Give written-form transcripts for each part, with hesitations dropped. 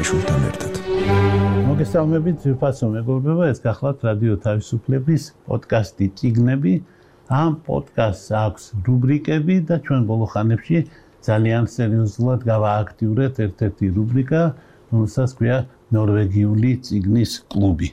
ქარიშვილთან ერთად. მოგესალმებით, ძვირფასო მეგობრებო, ეს გახლავთ რადიო თავისუფლების პოდკასტი წიგნები. ამ პოდკასტს აქვს რუბრიკები და ჩვენ ბოლო ხანებში ძალიან სერიოზულად გავააქტიურეთ ერთ-ერთი რუბრიკა, რომელსაც ქვია ნორვეგიული წიგნის კლუბი.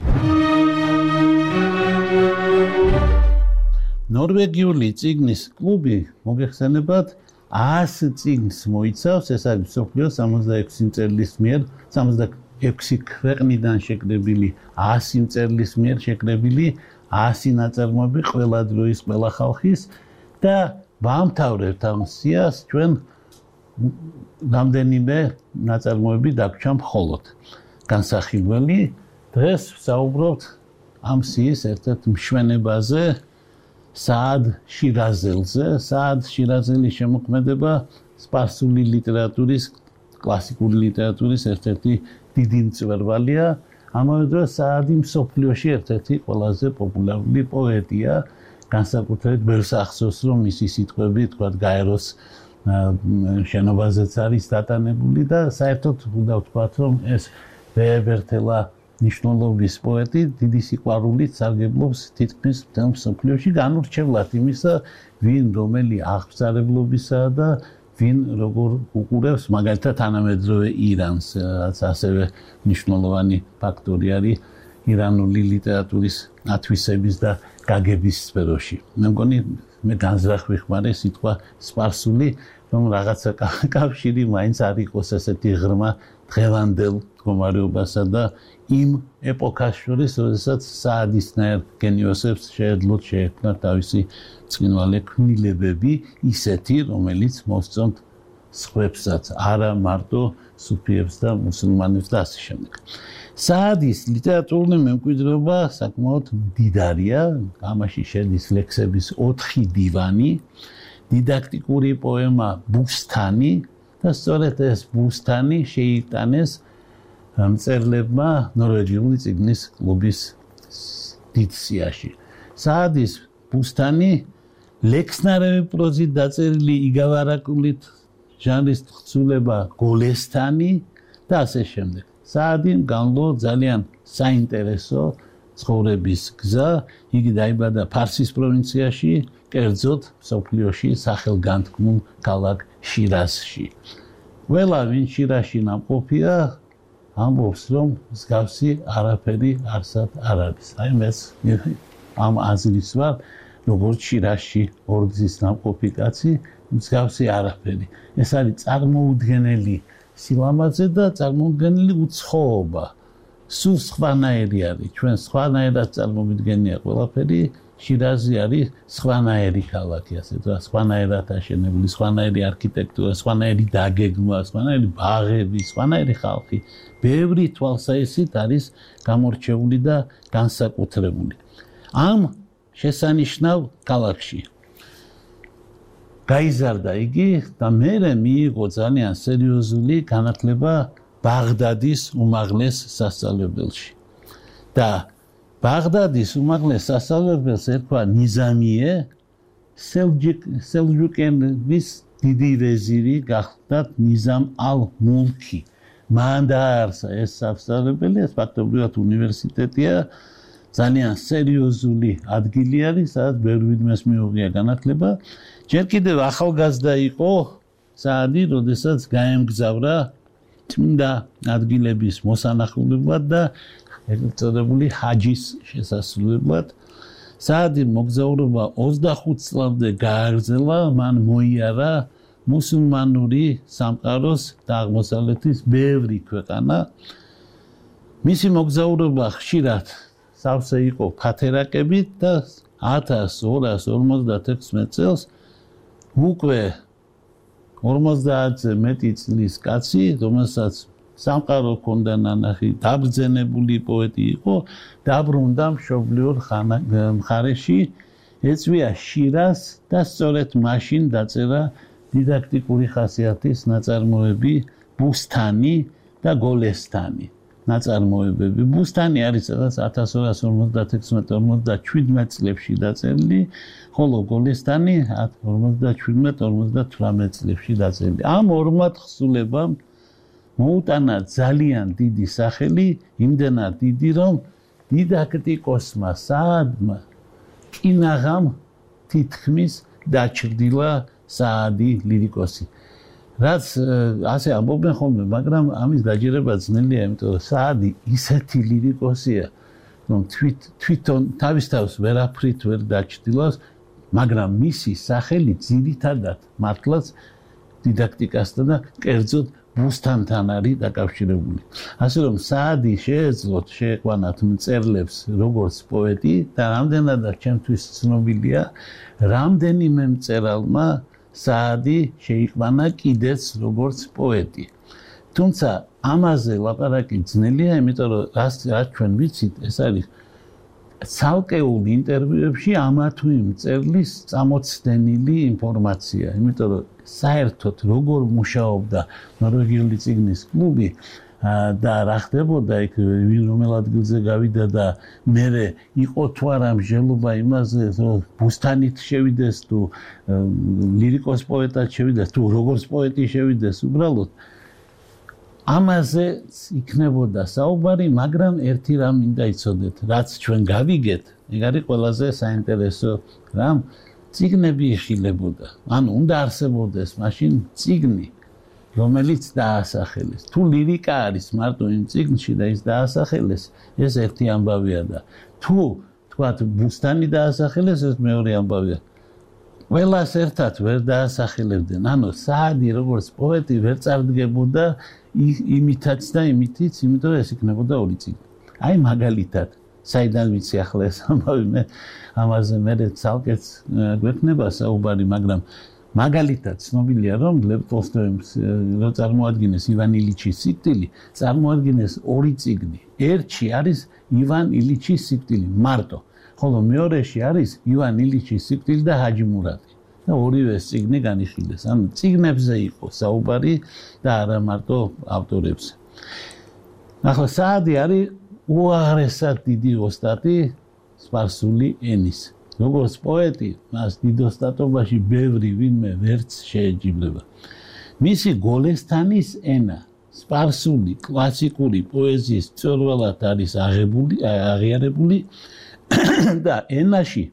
ნორვეგიული წიგნის კლუბი მოგეხსენებათ 100 წიგნს მოიცავს, ეს არის მსოფლიოს 66 მწერლის მიერ 66 ქვეყნიდან შეკრებილი 100 მწერლის მიერ შეკრებილი 100 ნაწარმოები ყველა დროის ყველა ხალხის და ვამთავრებთ ამ სიას ჩვენ რამდენიმე ნაწარმოები დაგვრჩა მხოლოდ. განსახილველი დღეს ვსაუბრობთ ამ სიის ერთ-ერთ მშვენებაზე საად შირაზელზე. საად შირაზელის შემოქმედება სპარსული ლიტერატურის, კლასიკური ლიტერატურის ერთ-ერთი დიდი მწვერვალია. ამავე დროს საადი მსოფლიოში ერთ-ერთი ყველაზე პოპულარული პოეტია. განსაკუთრებით ბევრს ახსოვს, რომ მისი სიტყვები, თქვათ, გაეროს შენობაზეც არის დატანებული და საერთოდ უნდა ვთქვათ, რომ ეს ვეებერთელა ნიშნულობის პოეტი დიდი სიყვარულით სარგებლობს თითქმის მთელ მსოფლიოში, განურჩევლად იმისა, ვინ რომელი აღსარებლობისაა და ვინ როგორ უყურებს მაგალითად თანამედროვე ირანს, რაც ასევე მნიშვნელოვანი ფაქტორი არის ირანული ლიტერატურის ათვისების და გაგების სფეროში. მე მგონი მე განზრახ ვიხმარე სიტყვა სპარსული, რომ რაღაცა კავშირი მაინც არ იყოს ესეთი ღრმა დღევანდელ მდგომარეობასა და იმ ეპოქას შორის, როდესაც საადისნაირ გენიოსებს შეეძლოთ შეექმნათ თავისი ბრწყინვალე ქმნილებები, ისეთი, რომელიც მოსწონთ სხვებსაც, არა მარტო სუფიებს და მუსულმანებს და ასე შემდეგ. საადის ლიტერატურული მემკვიდრეობა საკმაოდ მდიდარია, ამაში შედის ლექსების 4 დივანი, დიდაქტიკური პოემა ბუსთანი და სწორედ ეს ბუსთანი შეიტანეს მწერლებმა ნორვეგიული წიგნის კლუბის დიდ სიაში. საადის ბუსთანი ლექსნარევი პროზით დაწერილი იგავარაკულით ჟანრის თხზულება გოლესთანი და ასე შემდეგ. საადიმ განლო ძალიან საინტერესო ცხოვრების გზა. იგი დაიბადა ფარსის პროვინციაში, კერძოდ მსოფლიოში სახელგანთქმულ ქალაქ შირაზში. ყველა ვინ შირაზში ნამყოფია, ამბობს, რომ მსგავსი არაფერი არსად არ არის. აი მეც ამ აზრის ვარ, როგორც შირაზში ორგზის ნამყოფი კაცი, მსგავსი არაფერი. ეს არის წარმოუდგენელი სილამაზე და წარმოუდგენელი უცხოობა. სულ სხვანაირი არის. ჩვენ სხვანაირად წარმოვიდგენია ყველაფერი. შირაზი არის სხვანაირი ქალაქი, ასე თუ სხვანაირად აშენებული, სხვანაირი არქიტექტურა, სხვანაირი დაგეგმვა, სხვანაირი ბაღები, სხვანაირი ხალხი. ბევრი თვალსაჩინით არის გამორჩეული და განსაკუთრებული. ამ შესანიშნავ ქალაქში გაიზარდა იგი და მერე მიიღო ძალიან სერიოზული განათლება ბაღდადის უმაღლეს სასწავლებელში. და ბაღდადის უმაღლეს სასწავლებელს ერქვა ნიზამიე, სელჯუკების დიდი ვეზირი გახლდათ ნიზამ ალ-მულქი. მან დააარსა ეს სასწავლებელი, ეს ფაქტობრივად უნივერსიტეტია, ძალიან სერიოზული ადგილი არის, სადაც ბევრ ვინმეს მიუღია განათლება. ჯერ კიდევ ახალგაზრდა იყო საადი, როდესაც გაემგზავრა წმინდა ადგილების მოსანახულებლად და ეგრეთ წოდებული ჰაჯის შესასრულებლად. საადი მოგზაურობა 25 წლამდე გააგრძელა, მან მოიარა მუსულმანური სამყაროს და აღმოსავლეთის ბევრი ქვეყანა. მისი მოგზაურობა ხშირად სავსე იყო ფათერაკებით და 1256 წელს უკვე 50-ზე მეტი წლის კაცი, რომელსაც სამყარო ჰქონდა ნანახი, დაბრძენებული პოეტი იყო, დაბრუნდა მშობლიურ მხარეში, ეწვია შირაზს და სწორედ მაშინ დაწერა დიდაქტიკური ხასიათის ნაწარმოები ბუსთანი და გოლესთანი. ნაწარმოებები. ბუსთანი არის სადაც 1256-57 წლებში დაწერილი, ხოლო გოლესთანი 57-58 წლებში დაწერილი. ამ ორმა თხზულებამ მოუტანა ძალიან დიდი სახელი, იმდენად დიდი, რომ დიდაქტიკოსმა საადმა კინაღამ თითქმის დაჩრდილა საადი ლირიკოსი. რაც ასე ამბობენ ხოლმე, მაგრამ ამის დაჯერება ძნელია, იმიტომ რომ საადი ისეთი ლირიკოსია, რომ თვითონ თავის თავს ვერაფრით ვერ დაჩრდილავს, მაგრამ მისი სახელი ძირითადად მართლაც დიდაქტიკასთან და კერძოდ ბუსთანთან არის დაკავშირებული. ასე რომ საადი შეეძლოთ შეეყვანათ მწერლებს როგორც პოეტი და რამდენადაც ჩემთვის ცნობილია, რამდენიმე მწერალმა საადი შეიყვანა კიდეც როგორც პოეტი. თუმცა ამაზე ლაპარაკი ძნელია, იმიტომ რომ რაც ჩვენ ვიცით, ეს არის ცალკეულ ინტერვიუებში ამა თუ იმ მწერლის წამოცდენილი ინფორმაცია, იმიტომ რომ საერთოდ როგორ მუშაობდა ნორვეგიული წიგნის კლუბი და რა ხდებოდა იქ, რომელ ადგილზე გავიდა და მერე იყო თუ არა მსჯელობა იმაზე, რომ ბუსთანით შევიდეს თუ ლირიკოს პოეტად შევიდეს თუ როგორც პოეტი შევიდეს, უბრალოდ ამაზე იქნებოდა საუბარი, მაგრამ ერთი რამ მინდა იცოდეთ, რაც ჩვენ გავიგეთ, ეგ არის ყველაზე საინტერესო რამ, წიგნები იხილებოდა. ანუ უნდა არსებობდეს მაშინ წიგნი, რომელიც დაასახელეს. თუ ლირიკა არის მარტო იმ წიგნში და ის დაასახელეს, ეს ერთი ამბავია და თუ თქვათ ბუსტანი დაასახელეს, ეს მეორე ამბავია. ყველას ერთად ვერ დაასახელებდნენ. ანუ საადი როგორც პოეტი ვერ წარდგებოდა იმითაც და იმითიც, იმიტომ ეს იქნებოდა ორი წიგნი. აი მაგალითად, საიდან ვიცი ახლა ეს ამბავი, მე ამაზე მე ცალკეც გვექნება საუბარი, მაგრამ მაგალითად ცნობილია, რომ ლევ ტოლსტოიმ რო წარმოადგინეს ივან ილიჩის სიკვდილი, წარმოადგინეს ორი წიგნი. ერთში არის ივან ილიჩის სიკვდილი მარტო, ხოლო მეორეში არის ივან ილიჩის სიკვდილი და ჰაჯი მურატი. და ორივე წიგნი განიხილეს. ანუ წიგნებზე იყო საუბარი და არა მარტო ავტორებზე. ახლა საადი არის უაღრესად დიდი ოსტატი სპარსული ენის. როგორც პოეტი, მას დიდ ოსტატობაში ბევრი ვინმე ვერც შეეჯიბრება. მისი გოლესთანის ენა, სპარსული კლასიკური პოეზიის მწვერვალად არის აღიარებული და ენაში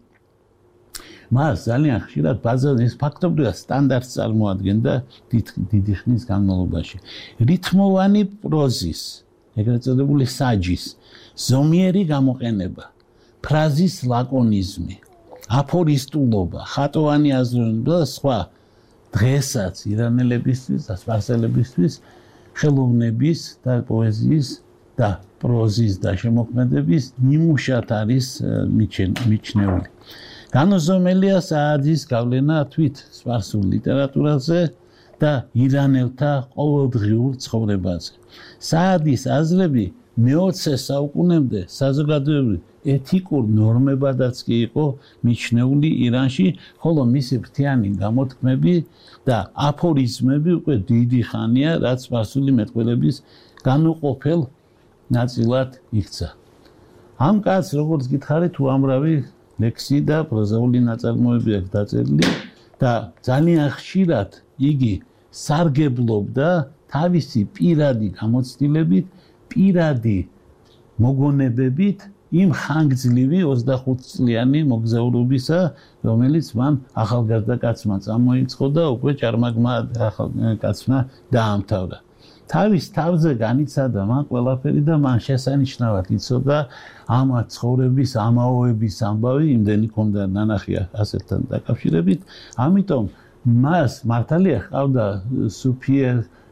მას ძალიან ხშირად ბაზარის ფაქტობრივად სტანდარტს წარმოადგენდა დიდი ხნის განმავლობაში. რითმოვანი პროზის, ეგრეთ წოდებული საჯის, ზომიერი გამოყენება, ფრაზის ლაკონიზმი, აფორისტულობა, ხატოვანი აზროვნება და სხვა დღესაც ირანელებისთვის და სპარსელებისთვის ხელოვნების და პოეზიის და პროზის და შემოქმედების ნიმუშად არის მიჩნეული. განუზომელია საადის გავლენა თვით სპარსულ ლიტერატურაზე და ირანელთა ყოველდღიურ ცხოვრებაზე. საადის აზრები მე-20 საუკუნემდე საზოგადოებრივ ეთიკურ ნორმებადაც კი იყო მიჩნეული ირანში, ხოლო მისი ფრთიანი გამოთქმები და აფორიზმები უკვე დიდი ხანია, რაც სპარსული მეტყველების განუყოფელ ნაწილად იქცა. ამ კაცს, როგორც გითხარით, უამრავი ლექსი და პროზაული ნაწარმოები აქვს დაწერილი და ძალიან ხშირად იგი სარგებლობდა თავისი პირადი გამოცდილებით, პირადი მოგონებებით იმ ხანგრძლივი 25 წლიანი მოგზაურობისა, რომელიც მან ახალგაზრდა კაცმა წამოიწყო და უკვე ჭარმაგმა კაცმა დაამთავრა. თავის თავზე განიცადა მან ყველაფერი და მან შესანიშნავად იცოდა ამ ცხოვრების ამაოების ამბავი, იმდენი ქონდა ნანახია ასეთთან დაკავშირებით. ამიტომ მას მართალია ჰყავდა სუფიე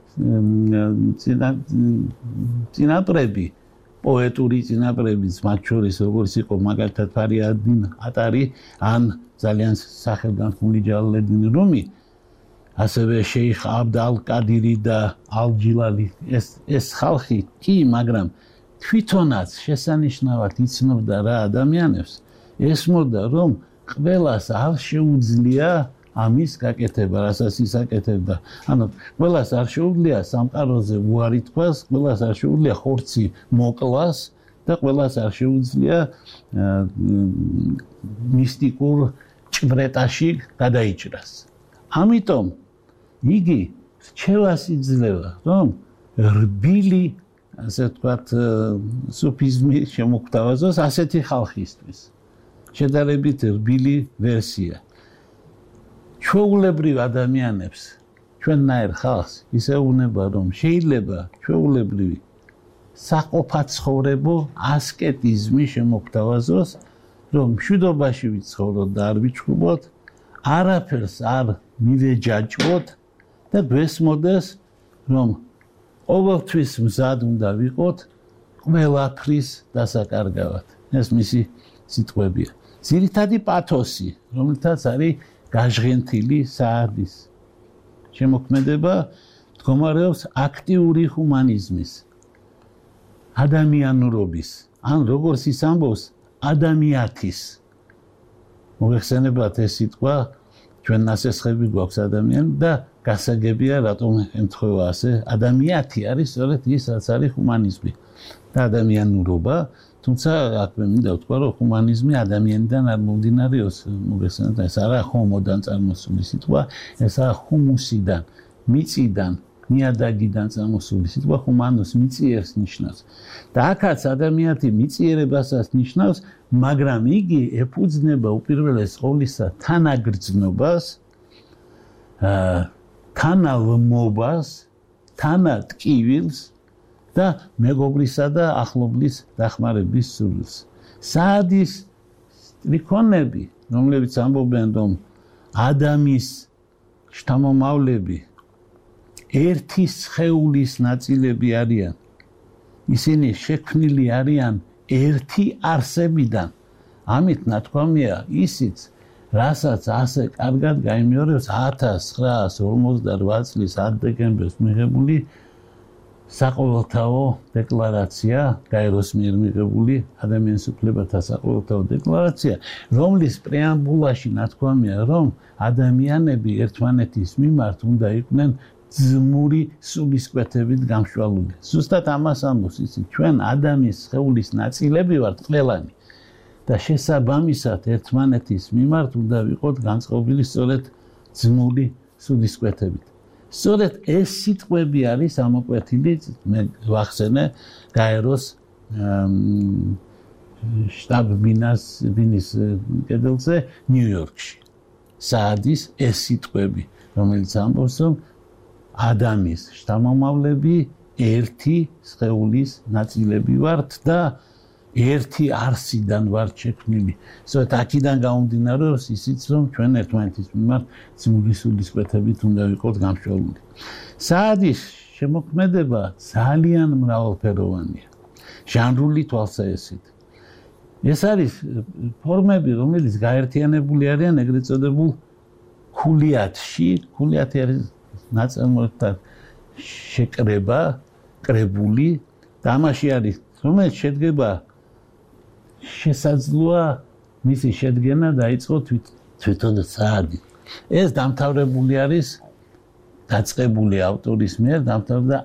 წინაპრები, პოეტური წინაპრებიც, მათ შორის როგორც იყო მაგალითად ფარიადინ ატარი ან ძალიან სახელგანთქმული ჯალალედინ რუმი, ასევე შეიხ აბდ ალ-კადირი და ალ-ჯილალი, ეს ხალხი კი, მაგრამ თვითონაც შესანიშნავად იცნობდა რა ადამიანებს, ესმოდა, რომ ყველას არ შეუძლია ამის გაკეთება, რასაც ის აკეთებდა. ანუ ყველას არ შეუძლია სამყაროზე უარი თქვას, ყველას არ შეუძლია ხორცი მოკლას და ყველას არ შეუძლია მისტიკურ ჭვრეტაში გადაიჭრას. ამიტომ იგი რჩევას იძლევა, რომ რბილი, ასე ვთქვათ, სუფიზმი შემოგთავაზოს ასეთი ხალხისთვის. შედარებით რბილი ვერსია. ჩვეულებრივ ადამიანებს, ჩვენნაირ ხალხს ისე უნება, რომ შეიძლება ჩვეულებრივი საყოფაცხოვრებო ასკეტიზმი შემოგთავაზოს, რომ მშვიდობაში ვიცხოვროთ და არ ვიჩხუბოთ, არაფერს არ მივეჯაჭვოთ და გვესმოდეს, რომ ყოველთვის მზად უნდა ვიყოთ ყველაფრის დასაკარგავად. ეს მისი სიტყვებია. ძირითადი პათოსი, რომელთაც არის გაჟღენთილი საადის შემოქმედება, მდგომარეობს აქტიური ჰუმანიზმის, ადამიანურობის, ან როგორც ის ამბობს, ადამიანის. მოგეხსენებათ ეს სიტყვა, ჩვენ ნასესხები გვაქვს ადამიანი და გასაგებია, რატომ ემთხვევა ასე. ადამიანი არის სწორედ ის, რაც არის ჰუმანიზმი და ადამიანურობა, თუმცა აქ მე მინდა ვთქვა, რომ ჰუმანიზმი ადამიანიდან არ მომდინარეობს, მოგეხსენებათ, ეს არა ჰომოდან წარმოსული სიტყვა, ეს არა ჰუმუსიდან, მიწიდან, ნიადაგიდან წარმოსული სიტყვა, ჰუმანუს მიწიერს ნიშნავს. და აქაც ადამიანი მიწიერებასაც ნიშნავს, მაგრამ იგი ეფუძნება უპირველეს ყოვლისა თანაგრძნობას, თანალმობას, თანატკივილს და მეგობრისა და ახლობლის დახმარების სურვილს. საადის სტრიქონები, რომლებიც ამბობენ, რომ ადამიანის შთამომავლები ერთი სხეულის ნაწილები არიან, ისინი შექმნილი არიან ერთი არსებიდან. ამით ნათქვამია ისიც, რასაც ასე კარგად გაიმეორებს 1958 წლის 10 დეკემბერს მიღებული საყოველთაო დეკლარაცია, გაეროს მიერ მიღებული ადამიანის უფლებათა საყოველთაო დეკლარაცია, რომლის პრეამბულაში ნათქვამია, რომ ადამიანები ერთმანეთის მიმართ უნდა იყვნენ ძმური სულისკვეთებით გამშვალული. ზუსტად ამას ამბობს ისი, ჩვენ ადამიანის სხეულის ნაწილები ვართ ყველანი და შესაბამისად ერთმანეთის მიმართ უნდა ვიყოთ განწყობილი სწორედ ძმური სულისკვეთებით. სწორედ ეს სიტყვები არის ამოკვეთილი, მე ვახსენე გაეროს შტაბ-ბინის კედელზე ნიუ-იორკში. საადის ეს სიტყვები, რომელიც ამბობს, რომ ადამიანის შთამომავლები ერთი სხეულის ნაწილები ვართ და ერთი არსიდან ვართ შექმნილი. სწორედ აქედან გამომდინარეობს ისიც, რომ ჩვენ ერთმანეთის მიმართ ძმური სულისკვეთებით უნდა ვიყოთ გამშვალული. საადის შემოქმედება ძალიან მრავალფეროვანია, ჟანრული თვალსაჩინით. ეს არის ფორმები, რომელიც გაერთიანებული არიან ეგრეთ წოდებულ ქულიათში. ქულიათი არის ნაწარმოებთა შეკრება, კრებული და ამაში არის, რომელიც შედგება შესაძლოა მისი შედგენა დაიწყო თვითონ საადი. ეს დამთავრებული არის დაწყებული ავტორის მიერ დამთავრდა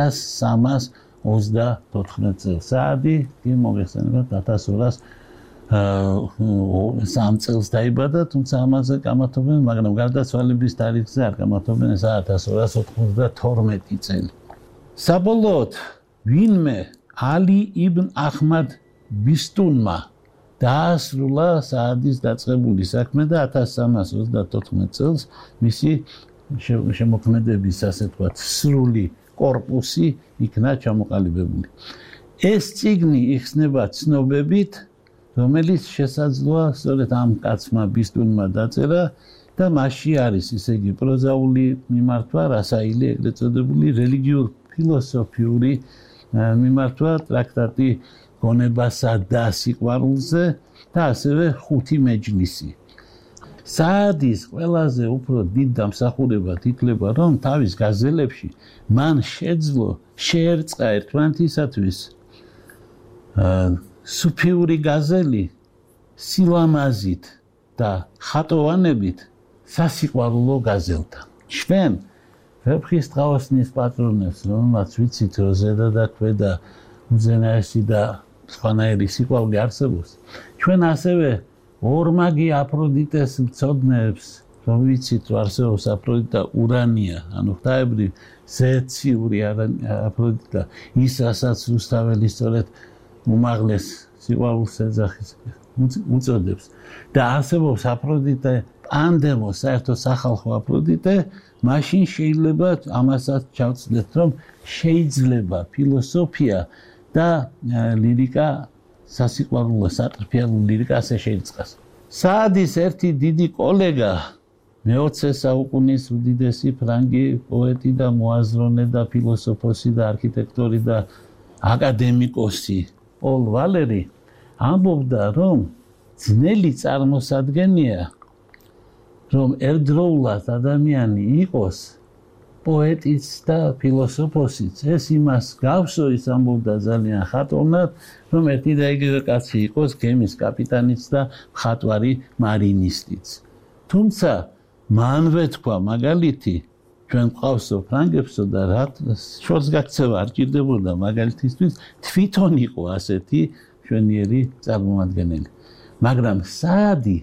1334 წელს. საადი კი მოგეხსენებათ 1203 წელს დაიბადა, თუმცა ამაზე კამათობენ, მაგრამ გარდაცვალების თარიღზე არ კამათობენ, ეს 1292 წელი. საბოლოოდ ვინმე ალი იბნ აჰმად ბისტუნმა დაასრულა საადის დაწყებული საქმე და 1334 წელს მისი შემოქმედების, ასე ვთქვათ, სრული კორპუსი იქნა ჩამოყალიბებული. ეს წიგნი იხსნება ცნობებით, რომელიც შესაძლოა სწორედ ამ კაცმა ბისტუნმა დაწერა და მასში არის, ისე იგი, პროზაული მიმართვა, რასაილი ეგრეთ წოდებული რელიგიურ-ფილოსოფიური მიმართვა, ტრაქტატი გონებასა და სიყვარულზე და ასევე ხუთი მეჯლისი. საადის ყველაზე უფრო დიდ დამსახურებად ითვლება, რომ თავის გაზელებში მან შეერწყა ერთმანეთისათვის სუფიური გაზელი სილამაზით და ხატოვანებით სასიყვარულო გაზელთან. ჩვენ ვეფხისტყაოსნის პატრონებს, რომელმაც ვიცით, რომ ზედა და ქვედა უზენაესი და სხვანაირი სიყვარული არსებობს, ჩვენ ასევე ორმაგი აფროდიტეს მცოდნეებს, რომ ვიცით რომ არსებობს აფროდიტა ურანია, ანუ ღვთაებრივ ზეციური აფროდიტა, ის რასაც რუსთაველი სწორედ უმაღლეს სიყვარულს ეძახის უწოდებს და არსებობს აფროდიტე პანდემო, საერთოდ სახალხო აფროდიტე, მაშინ შეიძლება ამასაც ჩავწდეთ, რომ შეიძლება ფილოსოფია და ლირიკა სასიყვარულო სატრფიალო ლირიკა ასე შეიწყოს. საადის ერთი დიდი კოლეგა მე-20 საუკუნის უდიდესი ფრანგი პოეტი და მოაზროვნე და ფილოსოფოსი და არქიტექტორი და აკადემიკოსი პოლ ვალერი ამბობდა, რომ ძნელი წარმოსადგენია, რომ ერთდროულად ადამიანი იყოს პოეტიც და ფილოსოფოსიც. ეს იმას გავსო, ის ამბობდა ძალიან ხატოვნად, რომ ერთი და იგივე კაცი იყოს გემის კაპიტანიც და მხატვარი მარინისტიც. თუმცა მანვე თქვა მაგალითი, ჩვენ ყავსო ფრანგებსო და რა შორს გაქცევა არ ჭირდებოდა მაგალითისთვის, თვითონ იყო ასეთი ჩვენიერი წარმომადგენელი. მაგრამ საადი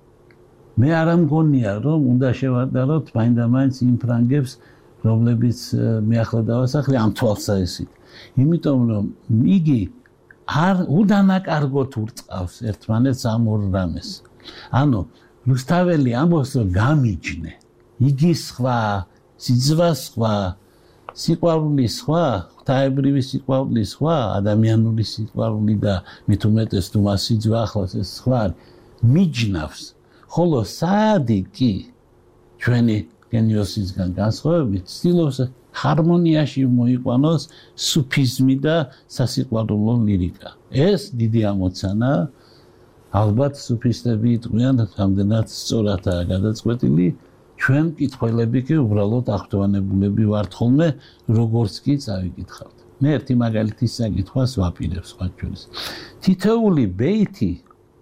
მე არ მგონია, რომ უნდა შევადაროთ მაინდამაინც იმ ფრანგებს, რომლებიც მე ახლა დავასახლე ამ თვალსაზრისით. იმიტომ რომ იგი არ უდანაკარგოთ ურწყავს ერთმანეთს ამ ორ რამეს. ანუ რუსთაველი ამბობს, რომ გამიჯნე. იგი სხვა, სიძვა სხვა, სიყვარული სხვა, ღვთაებრივი სიყვარული სხვა, ადამიანური სიყვარული და მით უმეტეს თუ მას სიძვა ახლავს ეს სხვა მიჯნავს. ხოლო საადი კი ჩვენი გენიოსისგან განსხვავებით ცდილობს ჰარმონიაში მოიყვანოს სუფიზმი და სასიყვარულო ლირიკა. ეს დიდი ამოცანა. ალბათ სუფისტები იტყვიან, რამდენად სწორადაა გადაწყვეტილი. ჩვენ მკითხველები კი უბრალოდ აღფრთოვანებულები ვართ ხოლმე, როგორც კი წავიკითხავთ. მე ერთი მაგალითის საკითხვას ვაპირებ სხვა ჩვენს. თითოეული ბეითი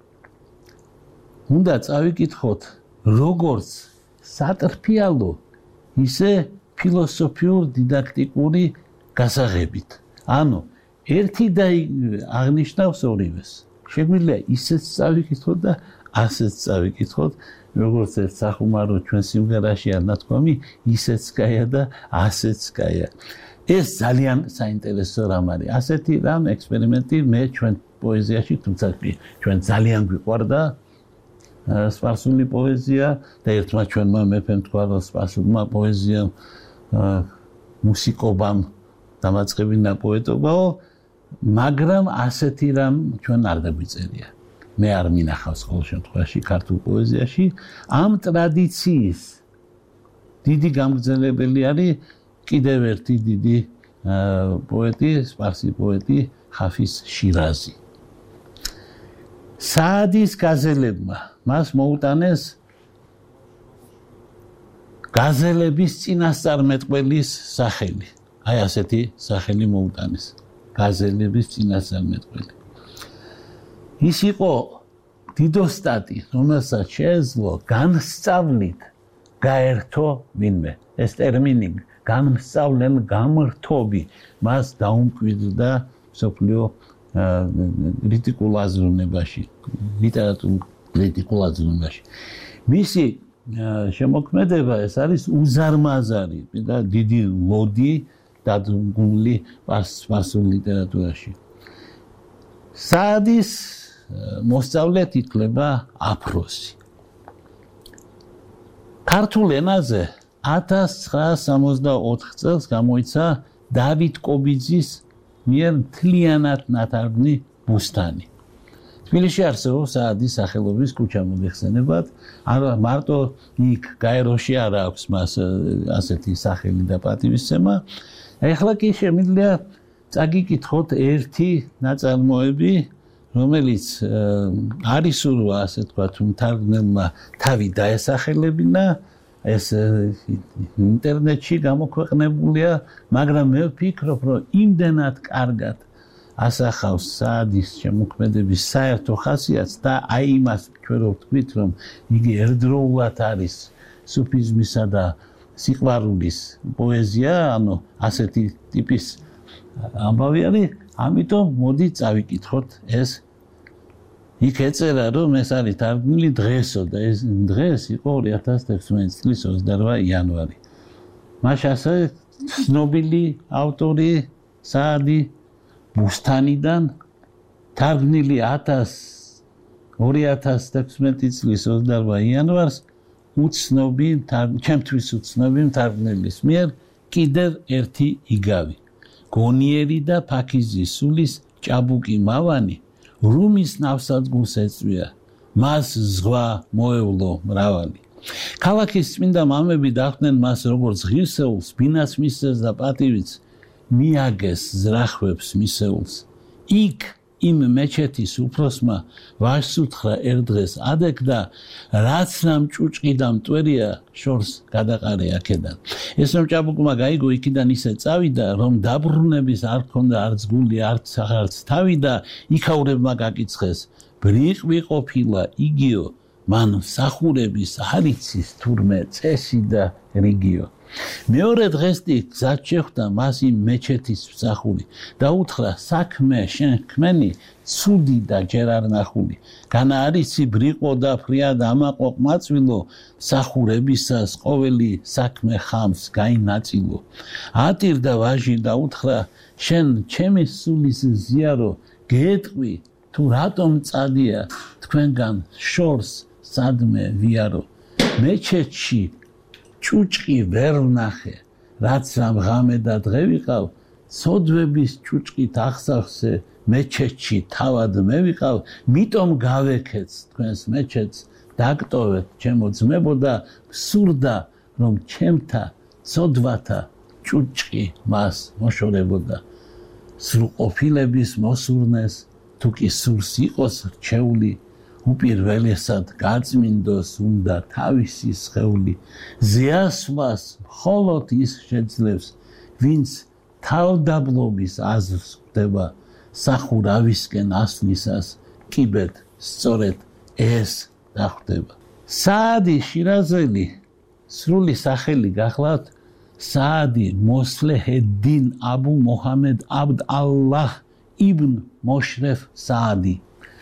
უნდა წავიკითხოთ როგორც სატრფიალო, ისე ფილოსოფიურ დიდაქტიკური გასაღებით. ანუ ერთი და აღნიშნავს ორივეს. შეგვიძლია ისეც წავიკითხოთ და ასეც წავიკითხოთ, როგორც ერთ სახუმარო ჩვენ სიმღერაშია ნათქვამი, ისეც კაია და ასეც კაია. ეს ძალიან საინტერესო რამ არის. ასეთი რამ ექსპერიმენტი მე ჩვენ პოეზიაში, თუმცა ჩვენ ძალიან გვიყვარდა სპარსული პოეზია და ერთმა ჩვენმა მეფემ თქვა, რომ სპარსულმა პოეზიამ მუსიკობამ დამაწყებინა პოეტობაო, მაგრამ ასეთი რამ ჩვენ არ დაგვიწერია. მე არ მინახავს ყოველ შემთხვევაში ქართულ პოეზიაში ამ ტრადიციის დიდი გამგრძელებელი არის კიდევ ერთი დიდი პოეტი, სპარსი პოეტი ხაფიზ შირაზი. საადის გაზელებმა მას მოუტანეს გაზელების წინასწარმეტყველის სახელი. აი ასეთი სახელი მოუტანეს. გაზელების წინასწარმეტყველი. ის იყო დიდოსტატი, რომელსაც შეეძლო განსწავლით გაერთო ვინმე. ეს ტერმინი განსწავლელ გამრთობი მას დაუმკვიდრდა მსოფლიო კრიტიკულ აზროვნებაში, ლიტერატურულ კრიტიკულ აზროვნებაში. მისი შემოქმედება ეს არის უზარმაზარი და დიდი ლოდი დადგმული სპარსულ ლიტერატურაში. საადის მოსწავლეთ ითვლება აფროსი. ქართულ ენაზე 1964 წელს გამოიცა დავით კობიძის მიერ მთლიანად ნათარგმნი ბუსტანი. თბილისში არსებობს საადის სახელობის ქუჩა მოგეხსენებათ. არა მარტო იქ გაეროში არ აქვს მას ასეთი სახელი და პატივისცემა. ეხლა კი შემიძლია წაგიკითხოთ ერთი ნაწარმოები, რომელიც არის სურვა, ასე თქვათ, მთარგმნელმა თავი დაესახელებინა. ეს ინტერნეტში გამოქვეყნებულია, მაგრამ მე ვფიქრობ, რომ იმდენად კარგად ასახავს საადის შემოქმედების საერთო ხასიათს და აი იმას ჩვენ რო ვთქვით, რომ იგი ერთდროულად არის სუფიზმისა და სიყვარულის პოეზია, ანუ ასეთი ტიპის ამბავი არის, ამიტომ მოდი წავიკითხოთ ეს იქ ეწერა, რომ ეს არის თარგმნილი დღესო და ეს დღეს იყო 2016 წლის 28 იანვარი. მას ასევე ცნობილი ავტორი საადი ბუსთანიდან თარგმნილი 2016 წლის 28 იანვარს ჩემთვის უცნობი მთარგმნელის მიერ კიდევ ერთი იგავი. გონიერი და ფაქიზის სულის ჭაბუკი მავანი რუმის ნავსადგურს ეწვია. მას ზღვა მოევლო მრავალი. ქალაქის წმინდა მამები დახვდნენ მას როგორც ღირსეულს, ბინას მისცეს და პატივიც მიაგეს ზრახვებს მისეულს. იქ იმ მეჩეთის უფროსმა ვაჟს უთხრა ერთ დღეს ადეკდა, რაც რამ ჭუჭყი და მტვერია შორს გადაყარე აქედან. ეს რომ ჭაბუკმა გაიგო იქიდან ისე წავიდა, რომ დაბრუნების არ ჰქონდა არც გული, არც თავი და იქაურებმა გაკიცხეს. ბრიყვი ყოფილა იგიო, მან მსახურების არ იცის თურმე წესი და რიგიო. მეორე დღესდი გზად შეხვდა მას იმ მეჩეთის მსახური და უთხრა, საქმე შენ ქმენი ცუდი და ჯერ არ ნახული. განა არიცი ბრიყვო და ფრია და ამაყო ყმაწვილო, მსახურებისას ყოველი საქმე ხამს გაინაწილო. ატირდა ვაჟი და უთხრა, შენ ჩემი სულის ზიარო გეტყვი, თუ რატომ წადია თქვენგან შორს სადმე ვიარო. მეჩეთში ჭუჭყი ვერ ვნახე, რაც რამ ღამე და დღე ვიყავ, ცოდვების ჭუჭყით ახსავსე მეჩეთში თავად მე ვიყავ, მიტომ გავექეც თქვენს მეჩეთს, დაგტოვეთ ჩემო ძმებო და სურდა, რომ ჩემთა ცოდვათა ჭუჭყი მას მოშორებოდა. სრულყოფილების მოსურნეს, თუ კი სურს იყოს რჩეული, უპირველესად გაწმინდოს უნდა თავისი სხეული. ზეასვას მხოლოდ ის შეძლებს, ვინც თავდაბლობის აზრს ხვდება, სახურავისკენ ასვლისას კიბეთ სწორედ ეს დახვდება. საადი შირაზელი სრული სახელი გახლავთ საადი მოსლეჰედინ აბუ მოჰამედ აბდ ალლაჰ იბნ მოშრეფ საადი.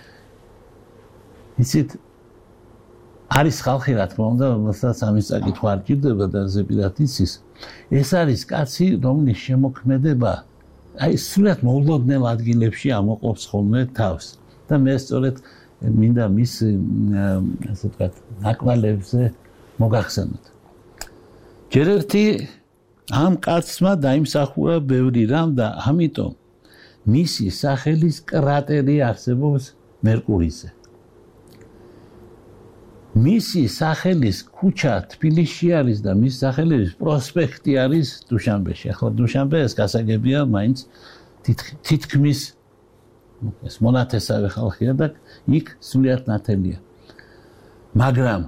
იცით, არის ხალხი რა თქმა უნდა, რომელსაც ამის წაკითხვა არ ჭირდება და ზეპირად იცის. ეს არის კაცი, რომლის შემოქმედება აი სულად მოულოდნელ ადგილებში ამოყობს ხოლმე თავს. და მე სწორედ მინდა მის ასე ვთქვათ, ნაკვალებზე მოგახსენოთ. ჯერ ერთი ამ კაცმა დაიმსახურა ბევრი რამ და ამიტომ მისი სახელის კრატერი არსებობს მერკურიზე. მისი სახელის ქუჩა თბილისში არის და მის სახელის პროსპექტი არის დუშანბეში. ახლა დუშანბე ეს გასაგებია, მაინც თითქმის ეს მონათესავე ხალხია და იქ სულიად ნათელია. მაგრამ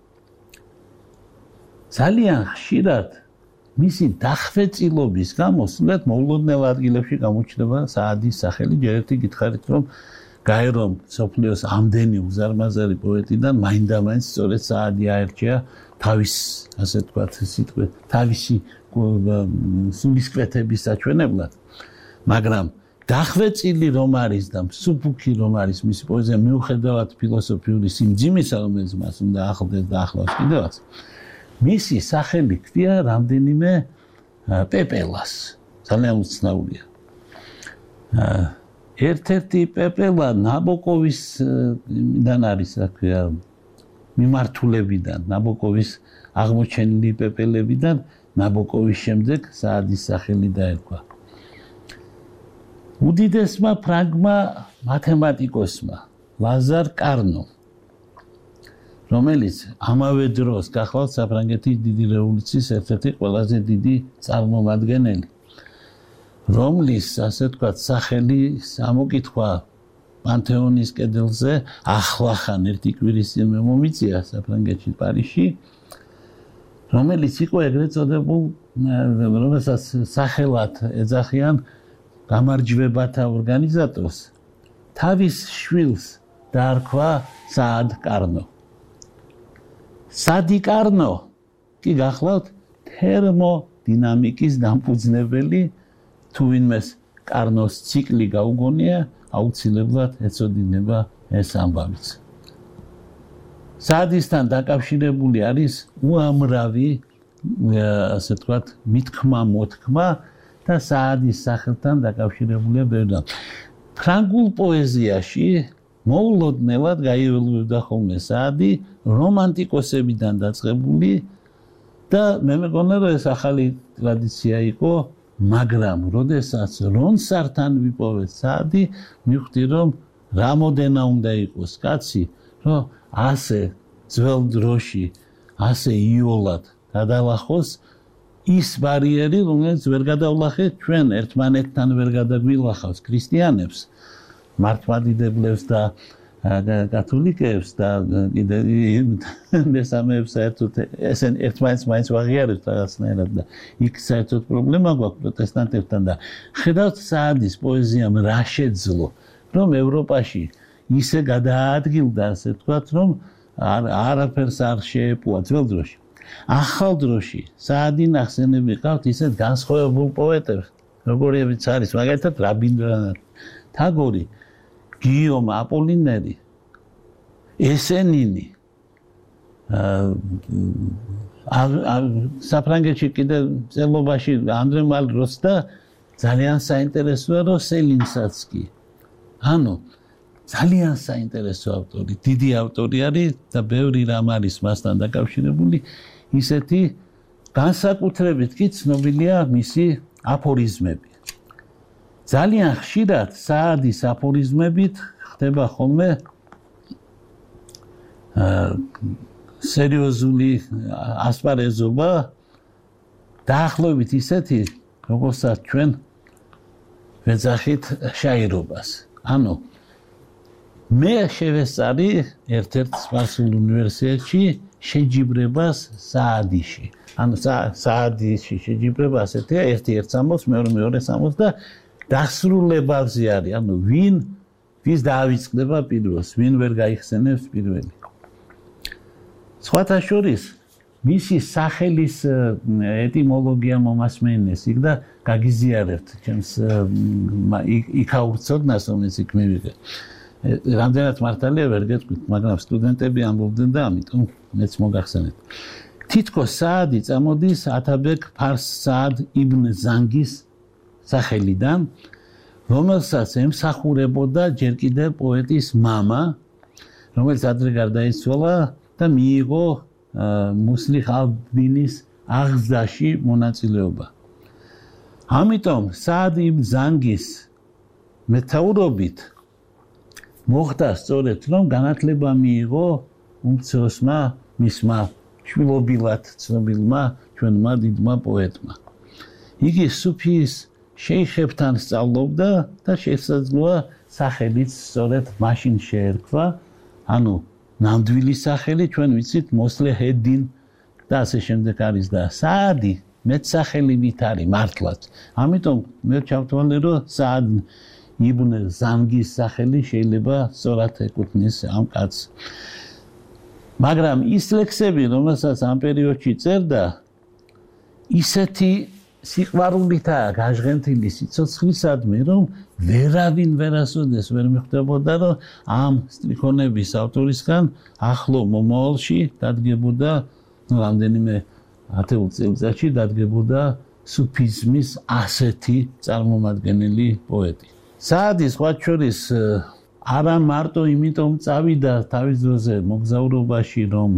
ძალიან ხშირად მისი დახვეწილობის გამო სულიად მოულოდნელ ადგილებში გამოჩნდება საადის სახელი. ჯერ ერთი გითხარით, რომ გაერომ სოფლიოს ამდენი უზარმაზარი პოეტიდან მაინდა-მაინც სწორედ საადი აერჩია თავის, ასე ვთქვათ, სიტყვით, თავისი სულისკვეთების საჩვენებლად. მაგრამ დახვეწილი რომ არის და მსუბუქი რომ არის მისი პოეზია, მიუხედავად ფილოსოფიური სიმძიმისა, რომელიც მას უნდა ახლდეს და ახლავს კიდევაც, მისი სახელი ჰქვია რამდენიმე პეპელას. ძალიან უცნაურია. ერთ-ერთი პეპელა ნაბოკოვისგან არის, რა ქვია, მიმართულებიდან, ნაბოკოვის აღმოჩენილი პეპელებიდან, ნაბოკოვის შემდეგ საადის სახელი დაერქვა. უდიდესმა ფრანგმა მათემატიკოსმა ლაზარ კარნომ, რომელიც ამავე დროს გახლავთ საფრანგეთის დიდი რევოლუციის ერთ-ერთი ყველაზე დიდი წარმომადგენელი, რომლის, ასე ვთქვათ, სახელის ამოკითხვა პანთეონის კედელზე ახლახან ერთი კვირის წინ მომიწია საფრანგეთში პარიზში, რომელიც იყო ეგრეთ წოდებულ, რომელსაც სახელად ეძახიან გამარჯვებათა ორგანიზატორს, თავის შვილს დაარქვა საად კარნო. სადი კარნო კი გახლავთ თერმოდინამიკის დამფუძნებელი, თუ ვინმეს კარნოს ციკლი გაუგონია, აუცილებლად ეწოდინება ეს ამბავიც. საადისთან დაკავშირებული არის უამრავი ასე ვთქვათ მითქმა-მოთქმა და საადის სახელთან დაკავშირებულია ბევრი. ფრანგულ პოეზიაში მოულოდნელად გაიველებდა ხოლმე საადი რომანტიკოსებიდან დაწყებული და მე მეგონა რომ ეს ახალი ტრადიცია იყო, მაგრამ როდესაც რონსართან ვიპოვეთ საადი, მივხვდი რომ რამოდენა უნდა იყოს კაცი, რომ ასე ძველ დროში, ასე იოლად გადალახოს ის ბარიერი, რომელიც ვერ გადავლახეთ ჩვენ ერთმანეთთან ვერ გადაგვილახავს ქრისტიანებს, მართლმადიდებლებს და კათოლიკეებს და მესამეებს საერთოდ ესენ ერთმანეთს მაინც ვაღიარებთ რაღაცნაირად და იქ საერთოდ პრობლემა გვაქვს პროტესტანტებთან და ხედავთ საადის პოეზიამ რა შეძლო, რომ ევროპაში ისე გადაადგილდა, ასე ვთქვათ, რომ არაფერს არ შეეპოვა ძველ დროში. ახალ დროში საადი ნახსენები ყავთ ისეთ განსხვავებულ პოეტებს, როგორებიც არის მაგალითად რაბინდრანათ თაგორი, გიომ აპოლინერი, ესენინი, საფრანგეთში კიდე მწერლობაში ანდრე მალროს და ძალიან საინტერესოა რომ სელინსაც კი. ანუ ძალიან საინტერესო ავტორი, დიდი ავტორი არის და ბევრი რამ არის მასთან დაკავშირებული. ისეთი განსაკუთრებით კი ცნობილია მისი აფორიზმები. ძალიან ხშირად საადის აფორიზმებით ხდება ხოლმე სერიოზული ასპარეზობა, დაახლოებით ისეთი, როგორცაც ჩვენ ვეძახით შაირობას. ანუ მე შევესწარი ერთ-ერთ სპარსულ უნივერსიტეტში შეჯიბრებას საადიში. ანუ საადიში შეჯიბრება ასეთია, ერთი ერთს ამბობს, მეორე ამბობს და დასრულებაზე არის. ანუ ვის დაავიწყდება პირველს, ვინ ვერ გაიხსენებს პირველი. სხვათა შორის მისი სახელის ეტიმოლოგია მომასმენეს იქ და გაგიზიარებთ ჩემს იქაურ ცოდნას, რომელიც იქ მივიღე. რამდენად მართალია ვერ გეტყვით, მაგრამ სტუდენტები ამბობდნენ და ამიტომ მეც მოგახსენეთ. თითქოს საადი წამოდის ათაბეკ ფარს საად იბნ ზანგის სახელიდან, რომელსაც ემსახურებოდა ჯერ კიდევ პოეტის მამა, რომელიც ადრე გარდაიცვალა და მიიღო მუსლიხ ალ-დინის აღზრდაში მონაწილეობა. ამიტომ საად იბნ ზანგის მეთაურობით მოხდა სწორედ რომ განათლება მიიღო უმცროსმა მისმა შვილობილად ცნობილმა ჩვენმა დიდმა პოეტმა. იგი სუფიის შეიხებთან სწავლობდა და შესაძლოა სახელიც სწორედ მაშინ შეერქვა, ანუ ნამდვილი სახელი ჩვენ ვიცით მოსლეჰ-ედ-딘 და ასე შემდეგ არის და საადი მეტსახელით არის მართლაც. ამიტომ მე ჩავთვალე რომ საად იბნ ზანგის სახელი შეიძლება სწორად ეკუთვნის ამ კაცს. მაგრამ ის ლექსები, რომელსაც ამ პერიოდში წერდა, ისეთი სიყვარულითაა გაჟღენთილი სიცოცხლისადმი, რომ ვერავინ ვერასოდეს ვერ მიხვდებოდა, რომ ამ სტრიქონების ავტორისგან ახლო მომავალში დადგებოდა, რამდენიმე ათეულ წელიწადში დადგებოდა სუფიზმის ასეთი წარმომადგენელი პოეტი. საადი სხვა შორის არა მარტო იმიტომ წავიდა თავის დროზე მოგზაურობაში, რომ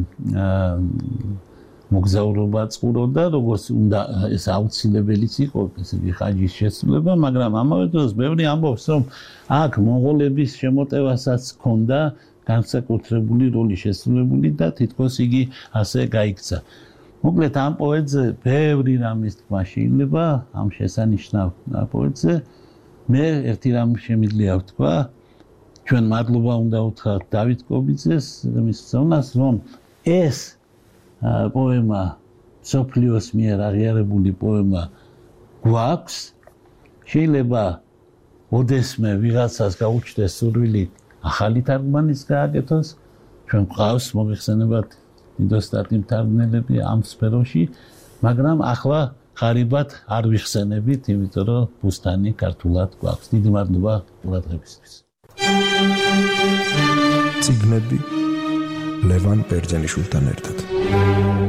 მოგზაურობა წყუროდა, როგორც უნდა ეს აუცილებელიც იყო, ესე იგი ხაჯის შესრულება, მაგრამ ამავე დროს ბევრი ამბობს, რომ აქ მონღოლების შემოტევასაც ჰქონდა განსაკუთრებული როლი შესრულებული და თითქოს იგი ასე გაიქცა. მოკლედ ამ პოეტზე ბევრი რამის თქმა შეიძლება, ამ შესანიშნავ პოეტზე მე ერთი რამ შემიძლია ვთქვა, ჩვენ მადლობა უნდა უთხრათ დავით კობიძეს, მის ზონას, რომ ეს პოემა, სოფლიოს მიერ აღიარებული პოემა გვაქვს, შეიძლება ოდესმე ვიღაცას გაუჩნდეს სურვილი ახალი თარგმანიც გააკეთოს, ჩვენ გვყავს მოგეხსენებათ დიდოსტატი მთარგმნელები ამ სფეროში, მაგრამ ახლა ხარიბად არ ვიხსენებით, იმიტომ რომ ბუსტანი ქართულად გვაქვს. დიდი მადლობა ყურადღებისთვის. წიგნები ლევან ბერძენიშვილთან ერთად.